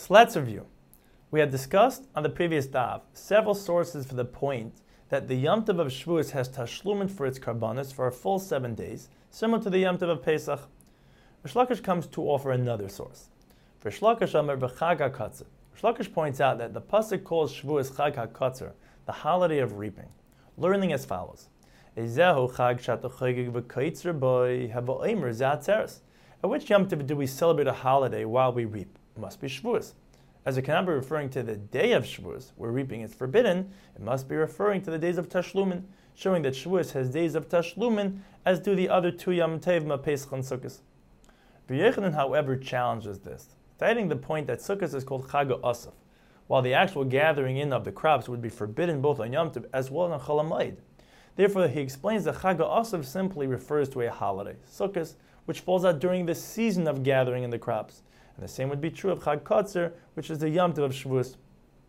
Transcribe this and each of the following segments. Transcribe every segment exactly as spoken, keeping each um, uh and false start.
So let's review. We had discussed on the previous daf several sources for the point that the Yom Tov of Shavuos has tashlumin for its karbanos for a full seven days, similar to the Yom Tov of Pesach. Rish Lakish comes to offer another source. For Rish Lakish Amar b'Chag HaKatzer. Rish Lakish points out that the pasuk calls Shavuos Chag HaKatzer, the holiday of reaping, learning as follows: Ezehu Chag Shatochagig v'Kaitzer Boy Havoimer Zatzeres. At which Yom Tov do we celebrate a holiday while we reap? It must be Shavuos. As it cannot be referring to the day of Shavuos, where reaping is forbidden, it must be referring to the days of Tashlumin, showing that Shavuos has days of Tashlumin, as do the other two Yom Tovim, Pesach and Sukkot. V'Yechanan, however, challenges this, citing the point that Sukkot is called Chag HaAsaf, while the actual gathering in of the crops would be forbidden both on Yom Tov as well as on Chol HaMoed. Therefore, he explains that Chag HaAsaf simply refers to a holiday, Sukkot, which falls out during the season of gathering in the crops. And the same would be true of Chag Katzer, which is the Yom Tov of Shavuos.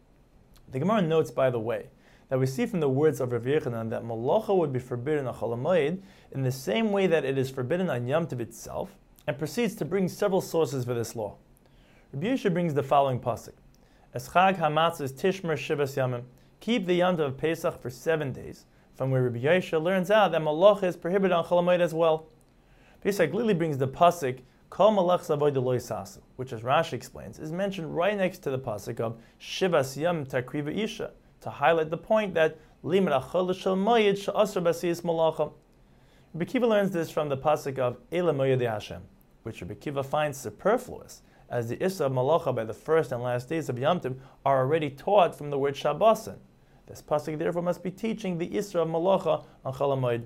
The Gemara notes, by the way, that we see from the words of Rav Yechanan that Malacha would be forbidden on Chol HaMoed in the same way that it is forbidden on Yom Tov itself, and proceeds to bring several sources for this law. Rabbi Yosha brings the following pasuk: Es Chag HaMatzos Tishmer Shivas Yamim. Keep the Yom Tov of Pesach for seven days, from where Rabbi Yosha learns out that Malacha is prohibited on Chol HaMoed as well. Pesach Lili brings the pasuk Kol Malach Savoida Lo Yisasu, which, as Rashi explains, is mentioned right next to the pasuk of Shivas Yam Takriva Isha, to highlight the point that Limit Achol Shel Moyed She'asur Basiyas Malacha. Rabbi Kiva learns this from the pasuk of Eila Moyed Hashem, which Rabbi Kiva finds superfluous, as the Issa of Malacha by the first and last days of Yom Tov are already taught from the word Shabbosin. This pasuk therefore must be teaching the Issa of Malacha on Chol HaMoed.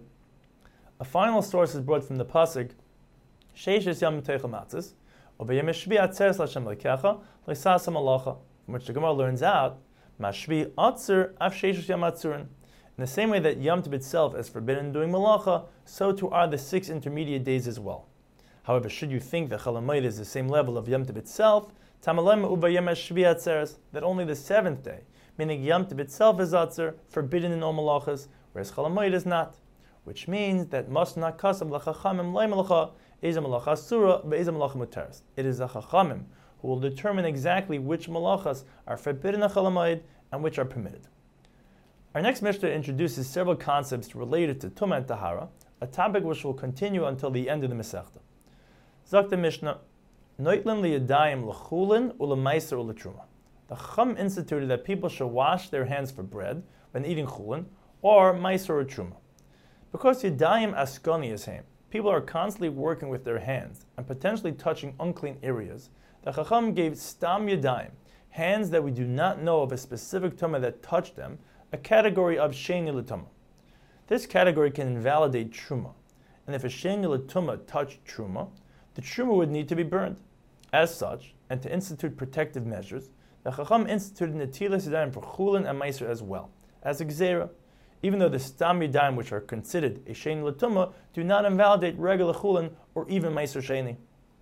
A final source is brought from the pasuk Sheishes Yom Teichel Matzos, Obeyem Shvi Atzeres Lashem Lekecha Leisasa Malacha, from which the Gemara learns out Mashvi Atzer Af Sheishes Yom Atzurin. In the same way that Yom Tov itself is forbidden doing Malacha, so too are the six intermediate days as well. However, should you think that Chol HaMoed is the same level of Yom Tov itself, Tamalem Ubeyem Shvi Atzeres, that only the seventh day, meaning Yom Tov itself is Atzer, forbidden in all Malachas, whereas Chol HaMoed is not. Which means that must not kasam lachachamim loy malacha is a malacha surah ve'ez a malacha mutaris. It is the chachamim who will determine exactly which malachas are forbidden on Chol HaMoed and which are permitted. Our next Mishnah introduces several concepts related to Tumah and Tahara, a topic which will continue until the end of the Masechta. Zok the Mishnah, Noitlan liyadayim l'chulin u'lemaiser u'letruma. The Chacham instituted that people should wash their hands for bread when eating chulin or maiser or truma. Because Yadayim Askoni is him, people are constantly working with their hands and potentially touching unclean areas. The Chacham gave Stam Yadayim, hands that we do not know of a specific tumah that touched them, a category of Sheni L'tumah. This category can invalidate Truma, and if a Sheni L'tumah touched Truma, the Truma would need to be burned. As such, and to institute protective measures, the Chacham instituted Netilas Yadayim for Chulin and Meiser as well, as a Gzeira, even though the Stam Yadayim, which are considered a Sheni L'tumah, do not invalidate regular Chulin or even Meiser Sheni.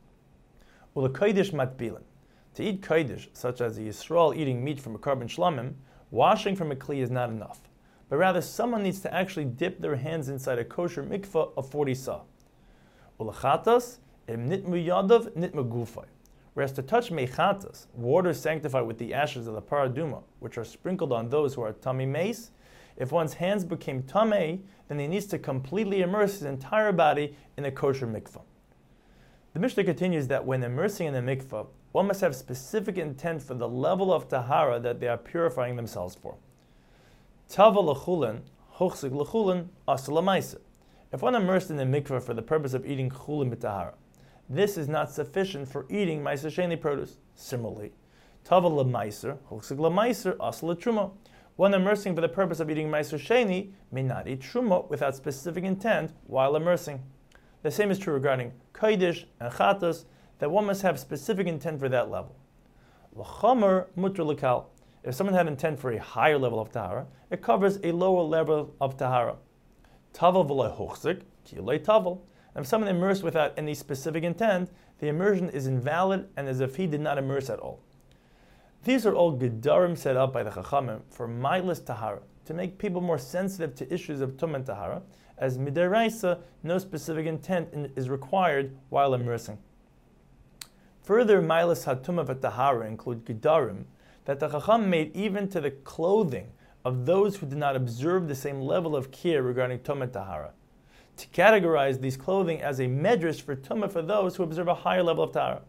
Ula Kodesh Matbilin. To eat Kodesh, such as the Yisrael eating meat from a carbon shlamim, washing from a kli is not enough, but rather someone needs to actually dip their hands inside a kosher mikvah of forty sa. Ula Chatas, Im Nitmu Yadav Nitmu Gufay. Whereas to touch Mechatas, water sanctified with the ashes of the paraduma, which are sprinkled on those who are Tami Meis, if one's hands became tamei, then he needs to completely immerse his entire body in a kosher mikvah. The Mishnah continues that when immersing in a mikvah, one must have specific intent for the level of tahara that they are purifying themselves for. Tava l'chulin, hochsig l'chulin, asa l'maisa. If one immersed in a mikvah for the purpose of eating chulin b'tahara, this is not sufficient for eating meiser sheni produce. Similarly, tava l'maiser, hochsig l'maiser, asa l'truma. One immersing for the purpose of eating Meiser Sheni may not eat Truma without specific intent while immersing. The same is true regarding Kodesh and Chatas, that one must have specific intent for that level. L'chomer mutter l'kal. If someone had intent for a higher level of Tahara, it covers a lower level of Tahara. Tavel v'lo hochzik, ki lo tavel. And if someone immersed without any specific intent, the immersion is invalid and as if he did not immerse at all. These are all gedarim set up by the Chachamim for mindless tahara, to make people more sensitive to issues of tum and tahara, as midaraisa, no specific intent is required while immersing. Further, Milas Hatumah v'Tahara include Gedarim that the Chacham made even to the clothing of those who did not observe the same level of care regarding Tumah Tahara, to categorize these clothing as a medrash for Tumah for those who observe a higher level of Tahara.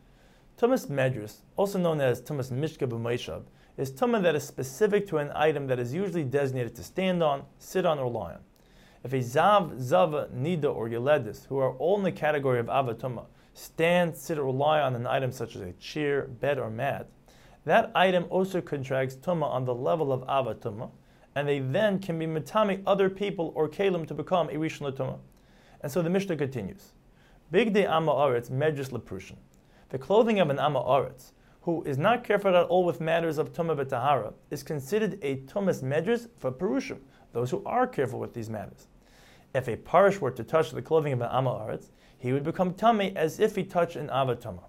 Tumas medrash, also known as Tumas Mishka b'Moishab, is Tumah that is specific to an item that is usually designated to stand on, sit on, or lie on. If a Zav, Zava, Nida, or Yeledis, who are all in the category of Ava Tumah, stand, sit, or lie on an item such as a chair, bed, or mat, that item also contracts Tumah on the level of Ava Tumah, and they then can be metami other people or kalim to become a Rishon L'Tumah. And so the Mishnah continues. Bigdei Amma Aretz Medrash Leprushin. The clothing of an Amma Aretz, who is not careful at all with matters of Tumah v'Tahara, is considered a Tumas Medrash for Perushim, those who are careful with these matters. If a Parish were to touch the clothing of an Amma Aretz, he would become Tameh as if he touched an Ava Tumah.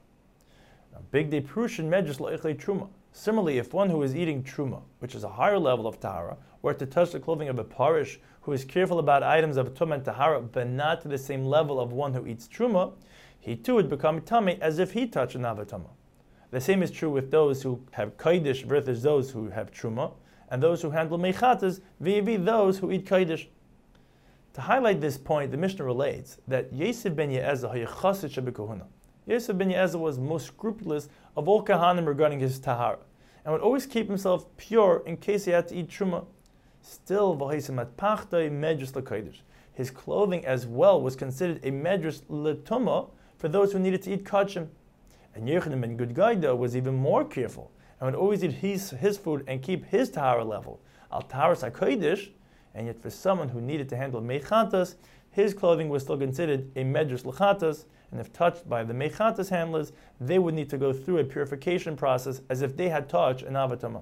Bigdei Perushin Medrash L'Ichlei Truma. Similarly, if one who is eating Truma, which is a higher level of Tahara, were to touch the clothing of a Parish who is careful about items of Tumah and Tahara, but not to the same level of one who eats Truma, he too would become Tameh as if he touched an Ava Tumah. The same is true with those who have Kodesh versus those who have Truma, and those who handle Mechatas vis-a-vis those who eat Kodesh. To highlight this point, the Mishnah relates that Yosef ben Ye'ezah hayachasid shebekahuna. Yosef ben Ye'ezah was most scrupulous of all Kahanim regarding his Tahara, and would always keep himself pure in case he had to eat Truma. Still, v'haisim atpachtoi medrash l'kodesh. His clothing as well was considered a medrash l'tumah for those who needed to eat kachim. And Yochanan ben Gudgaida was even more careful, and would always eat his, his food and keep his Tahara level, al Taharas HaKodesh, and yet for someone who needed to handle Mechatas, his clothing was still considered a Medrash L'Chatas, and if touched by the Mechatas handlers, they would need to go through a purification process as if they had touched an Ava Tumah.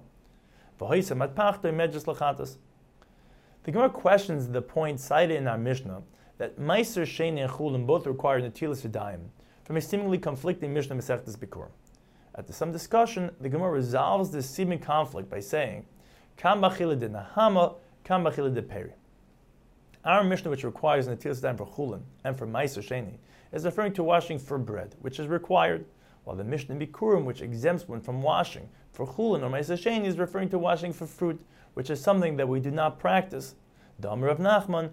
The Gemara questions the point cited in our Mishnah that Meiser, Sheni, and Chulin both require Netilas Yadayim from a seemingly conflicting Mishnah Masechtas Bikurim. After some discussion, the Gemara resolves this seeming conflict by saying, Kam b'chila de Nahama, Kam b'chila de Peri. Our Mishnah, which requires Netilas Yadayim for Chulin and for Meiser, Sheni, is referring to washing for bread, which is required, while the Mishnah Bikurim, which exempts one from washing for Chulin or Meiser Sheni, is referring to washing for fruit, which is something that we do not practice. The Amar of Nachman,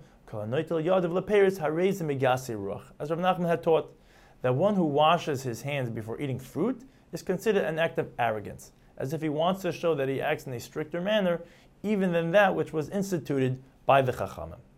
as Rav Nachman had taught, that one who washes his hands before eating fruit is considered an act of arrogance, as if he wants to show that he acts in a stricter manner even than that which was instituted by the Chachamim.